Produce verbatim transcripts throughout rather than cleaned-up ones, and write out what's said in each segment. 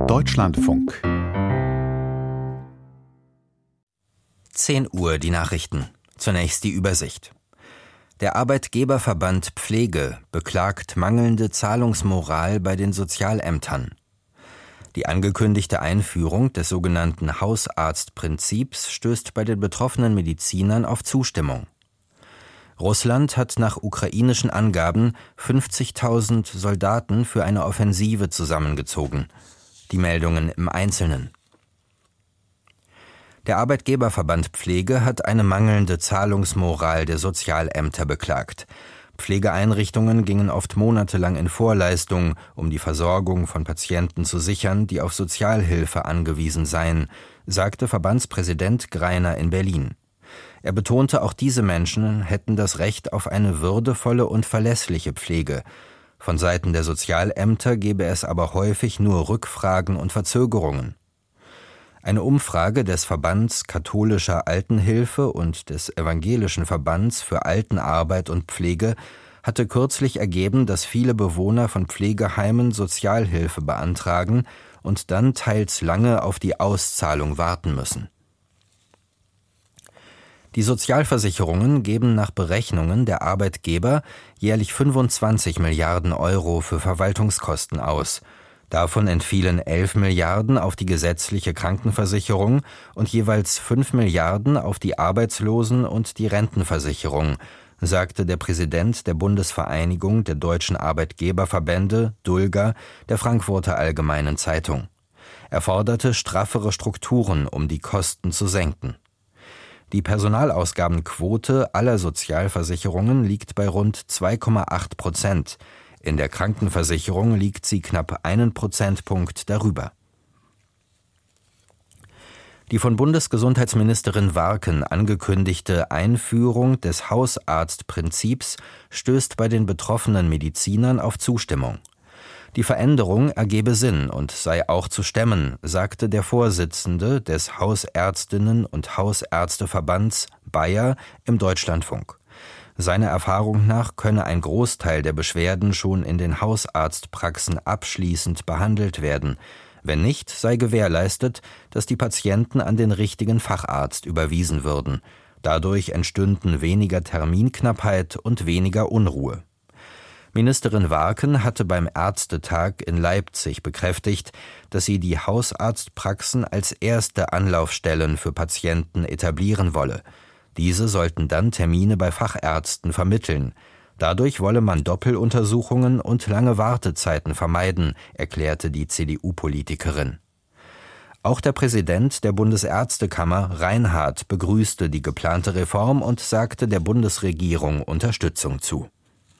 Deutschlandfunk. zehn Uhr die Nachrichten. Zunächst die Übersicht. Der Arbeitgeberverband Pflege beklagt mangelnde Zahlungsmoral bei den Sozialämtern. Die angekündigte Einführung des sogenannten Hausarztprinzips stößt bei den betroffenen Medizinern auf Zustimmung. Russland hat nach ukrainischen Angaben fünfzigtausend Soldaten für eine Offensive zusammengezogen. Die Meldungen im Einzelnen. Der Arbeitgeberverband Pflege hat eine mangelnde Zahlungsmoral der Sozialämter beklagt. Pflegeeinrichtungen gingen oft monatelang in Vorleistung, um die Versorgung von Patienten zu sichern, die auf Sozialhilfe angewiesen seien, sagte Verbandspräsident Greiner in Berlin. Er betonte, auch diese Menschen hätten das Recht auf eine würdevolle und verlässliche Pflege. Von Seiten der Sozialämter gebe es aber häufig nur Rückfragen und Verzögerungen. Eine Umfrage des Verbands Katholischer Altenhilfe und des Evangelischen Verbands für Altenarbeit und Pflege hatte kürzlich ergeben, dass viele Bewohner von Pflegeheimen Sozialhilfe beantragen und dann teils lange auf die Auszahlung warten müssen. Die Sozialversicherungen geben nach Berechnungen der Arbeitgeber jährlich fünfundzwanzig Milliarden Euro für Verwaltungskosten aus. Davon entfielen elf Milliarden auf die gesetzliche Krankenversicherung und jeweils fünf Milliarden auf die Arbeitslosen- und die Rentenversicherung, sagte der Präsident der Bundesvereinigung der deutschen Arbeitgeberverbände, DULGA, der Frankfurter Allgemeinen Zeitung. Er forderte straffere Strukturen, um die Kosten zu senken. Die Personalausgabenquote aller Sozialversicherungen liegt bei rund zwei Komma acht Prozent. In der Krankenversicherung liegt sie knapp einen Prozentpunkt darüber. Die von Bundesgesundheitsministerin Warken angekündigte Einführung des Hausarztprinzips stößt bei den betroffenen Medizinern auf Zustimmung. Die Veränderung ergebe Sinn und sei auch zu stemmen, sagte der Vorsitzende des Hausärztinnen- und Hausärzteverbands Bayer im Deutschlandfunk. Seiner Erfahrung nach könne ein Großteil der Beschwerden schon in den Hausarztpraxen abschließend behandelt werden. Wenn nicht, sei gewährleistet, dass die Patienten an den richtigen Facharzt überwiesen würden. Dadurch entstünden weniger Terminknappheit und weniger Unruhe. Ministerin Warken hatte beim Ärztetag in Leipzig bekräftigt, dass sie die Hausarztpraxen als erste Anlaufstellen für Patienten etablieren wolle. Diese sollten dann Termine bei Fachärzten vermitteln. Dadurch wolle man Doppeluntersuchungen und lange Wartezeiten vermeiden, erklärte die C D U-Politikerin. Auch der Präsident der Bundesärztekammer, Reinhardt, begrüßte die geplante Reform und sagte der Bundesregierung Unterstützung zu.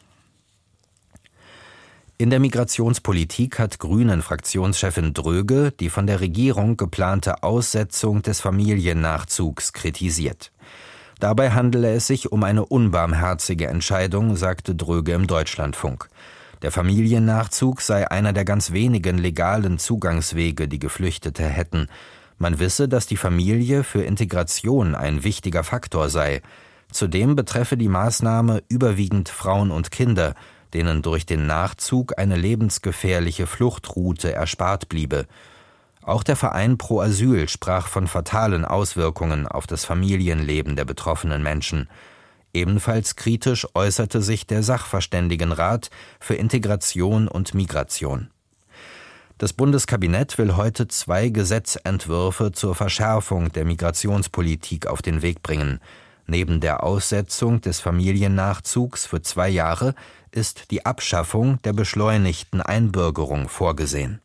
In der Migrationspolitik hat Grünen-Fraktionschefin Dröge die von der Regierung geplante Aussetzung des Familiennachzugs kritisiert. Dabei handele es sich um eine unbarmherzige Entscheidung, sagte Dröge im Deutschlandfunk. Der Familiennachzug sei einer der ganz wenigen legalen Zugangswege, die Geflüchtete hätten. Man wisse, dass die Familie für Integration ein wichtiger Faktor sei. Zudem betreffe die Maßnahme überwiegend Frauen und Kinder, denen durch den Nachzug eine lebensgefährliche Fluchtroute erspart bliebe. Auch der Verein Pro Asyl sprach von fatalen Auswirkungen auf das Familienleben der betroffenen Menschen. Ebenfalls kritisch äußerte sich der Sachverständigenrat für Integration und Migration. Das Bundeskabinett will heute zwei Gesetzentwürfe zur Verschärfung der Migrationspolitik auf den Weg bringen. Neben der Aussetzung des Familiennachzugs für zwei Jahre ist die Abschaffung der beschleunigten Einbürgerung vorgesehen.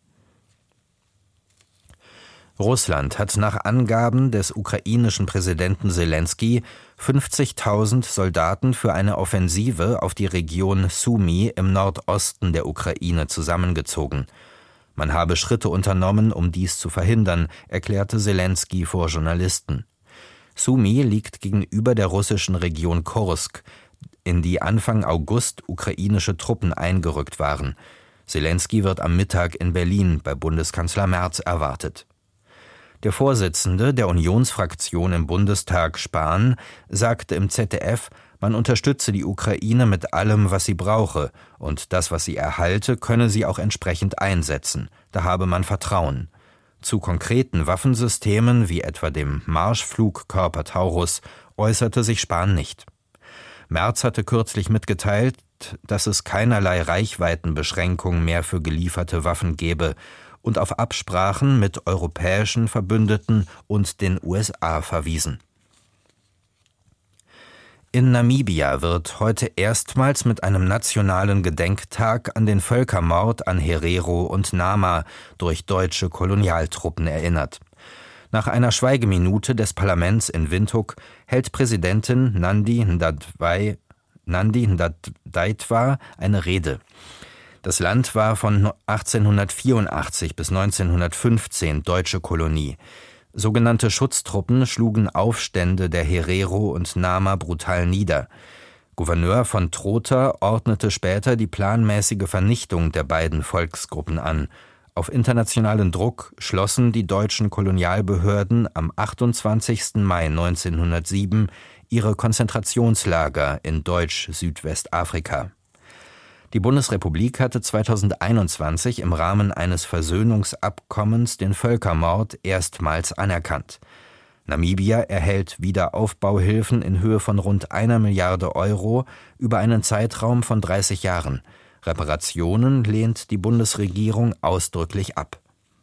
Russland hat nach Angaben des ukrainischen Präsidenten Selenskyj fünfzigtausend Soldaten für eine Offensive auf die Region Sumy im Nordosten der Ukraine zusammengezogen. Man habe Schritte unternommen, um dies zu verhindern, erklärte Selenskyj vor Journalisten. Sumy liegt gegenüber der russischen Region Kursk, in die Anfang August ukrainische Truppen eingerückt waren. Selenskyj wird am Mittag in Berlin bei Bundeskanzler Merz erwartet. Der Vorsitzende der Unionsfraktion im Bundestag, Spahn, sagte im Z D F, Man unterstütze die Ukraine mit allem, was sie brauche, und das, was sie erhalte, könne sie auch entsprechend einsetzen. Da habe man Vertrauen. Zu konkreten Waffensystemen wie etwa dem Marschflugkörper Taurus äußerte sich Spahn nicht. Merz hatte kürzlich mitgeteilt, dass es keinerlei Reichweitenbeschränkung mehr für gelieferte Waffen gebe und auf Absprachen mit europäischen Verbündeten und den U S A verwiesen. In Namibia wird heute erstmals mit einem nationalen Gedenktag an den Völkermord an Herero und Nama durch deutsche Kolonialtruppen erinnert. Nach einer Schweigeminute des Parlaments in Windhoek hält Präsidentin Nandi Ndaitwah, Nandi Ndaitwah eine Rede. Das Land war von achtzehnhundertvierundachtzig bis neunzehnhundertfünfzehn deutsche Kolonie. Sogenannte Schutztruppen schlugen Aufstände der Herero und Nama brutal nieder. Gouverneur von Trotha ordnete später die planmäßige Vernichtung der beiden Volksgruppen an. Auf internationalen Druck schlossen die deutschen Kolonialbehörden am achtundzwanzigsten Mai neunzehnhundertsieben ihre Konzentrationslager in Deutsch-Südwestafrika. Die Bundesrepublik hatte zweitausendeinundzwanzig im Rahmen eines Versöhnungsabkommens den Völkermord erstmals anerkannt. Namibia erhält Wiederaufbauhilfen in Höhe von rund einer Milliarde Euro über einen Zeitraum von dreißig Jahren. Reparationen lehnt die Bundesregierung ausdrücklich ab.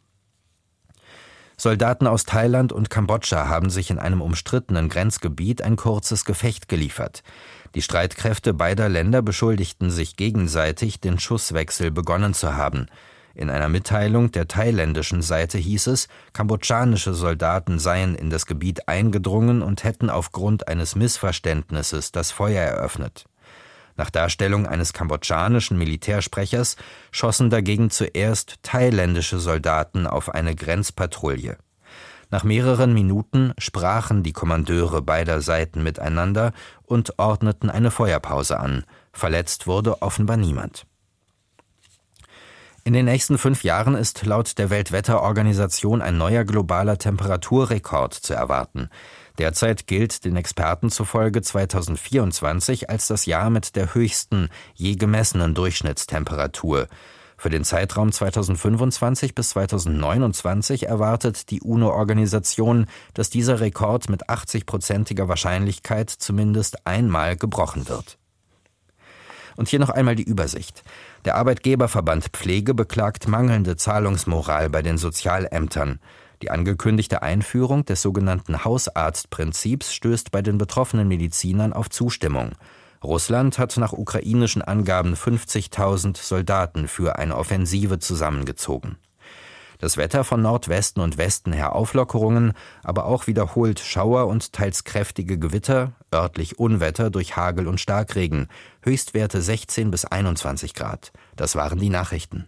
Soldaten aus Thailand und Kambodscha haben sich in einem umstrittenen Grenzgebiet ein kurzes Gefecht geliefert. Die Streitkräfte beider Länder beschuldigten sich gegenseitig, den Schusswechsel begonnen zu haben. In einer Mitteilung der thailändischen Seite hieß es, kambodschanische Soldaten seien in das Gebiet eingedrungen und hätten aufgrund eines Missverständnisses das Feuer eröffnet. Nach Darstellung eines kambodschanischen Militärsprechers schossen dagegen zuerst thailändische Soldaten auf eine Grenzpatrouille. Nach mehreren Minuten sprachen die Kommandeure beider Seiten miteinander und ordneten eine Feuerpause an. Verletzt wurde offenbar niemand. In den nächsten fünf Jahren ist laut der Weltwetterorganisation ein neuer globaler Temperaturrekord zu erwarten. Derzeit gilt den Experten zufolge zweitausendvierundzwanzig als das Jahr mit der höchsten je gemessenen Durchschnittstemperatur. Für den Zeitraum zweitausendfünfundzwanzig bis zweitausendneunundzwanzig erwartet die UNO-Organisation, dass dieser Rekord mit achtzig-prozentiger Wahrscheinlichkeit zumindest einmal gebrochen wird. Und hier noch einmal die Übersicht. Der Arbeitgeberverband Pflege beklagt mangelnde Zahlungsmoral bei den Sozialämtern. Die angekündigte Einführung des sogenannten Hausarztprinzips stößt bei den betroffenen Medizinern auf Zustimmung. Russland hat nach ukrainischen Angaben fünfzigtausend Soldaten für eine Offensive zusammengezogen. Das Wetter von Nordwesten und Westen her Auflockerungen, aber auch wiederholt Schauer und teils kräftige Gewitter, örtlich Unwetter durch Hagel und Starkregen, Höchstwerte sechzehn bis einundzwanzig Grad. Das waren die Nachrichten.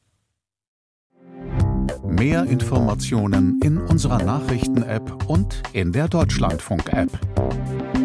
Mehr Informationen in unserer Nachrichten-App und in der Deutschlandfunk-App.